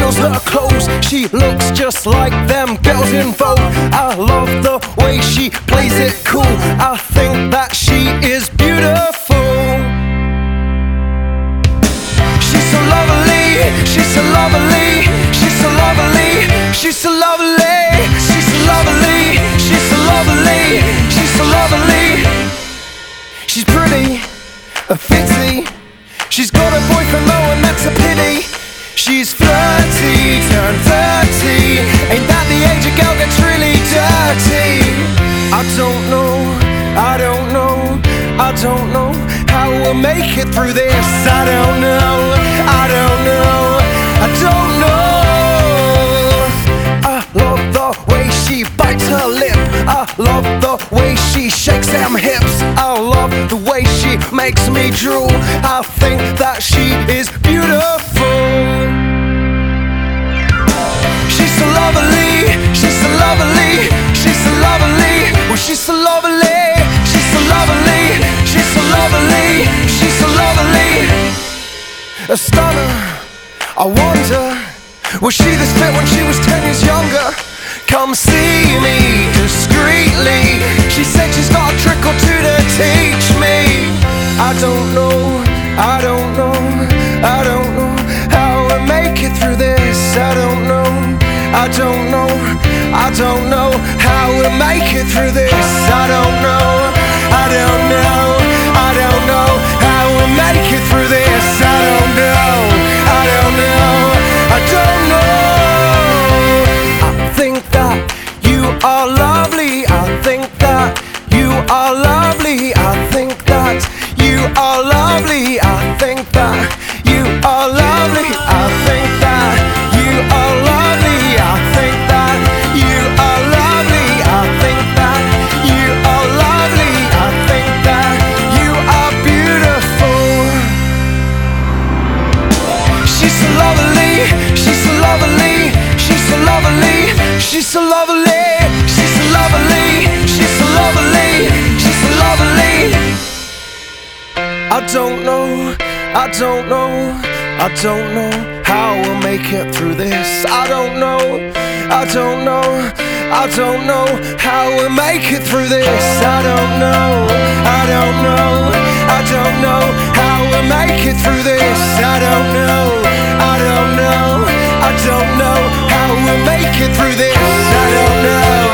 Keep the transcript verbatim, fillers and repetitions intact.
steals her clothes. She looks just like them girls in Vogue. I love the way she plays it cool. I think that she is beautiful. She's so lovely, she's so lovely, she's so lovely, she's so lovely, she's so lovely, she's so lovely, she's so lovely. She's pretty, a fitzy. She's got a boyfriend though, and that's a pity. She's flirty, turned thirty. Ain't that the age a girl gets really dirty? I don't know, I don't know, I don't know how we'll make it through this. I don't know, I don't know, I don't know. I love the way she bites her lip. I love the way she shakes them hips. I love the way she makes me drool. I think that she is beautiful. She's so lovely, she's so lovely, she's so lovely. Oh, she's so lovely, she's so lovely, she's so lovely, she's so lovely. A stunner, I wonder, was she this fit when she was ten years younger? Come see me discreetly. She said she's got a trick or two to teach me. I don't know, I don't know, I don't know how we'll make it through this. I don't know, I don't know, I don't know how we'll make it through this. I don't know, I don't know, I don't know how we'll make it through this. I don't know, I don't know, I don't know. I think that you are lovely. I think that you are lovely. I think that you are lovely. I think that you are lovely. I think that you are lovely. I think that you are lovely. I think that you are lovely. I think that you are beautiful. She's so lovely. She's so lovely. She's so lovely. She's so lovely. She's so lovely. She's so lovely. She's so lovely. I don't know, I don't know, I don't know how we'll make it through this. I don't know, I don't know, I don't know how we'll make it through this. I don't know, I don't know, I don't know how we'll make it through this. I don't know, I don't know, I don't know how we'll make it through this. I don't know.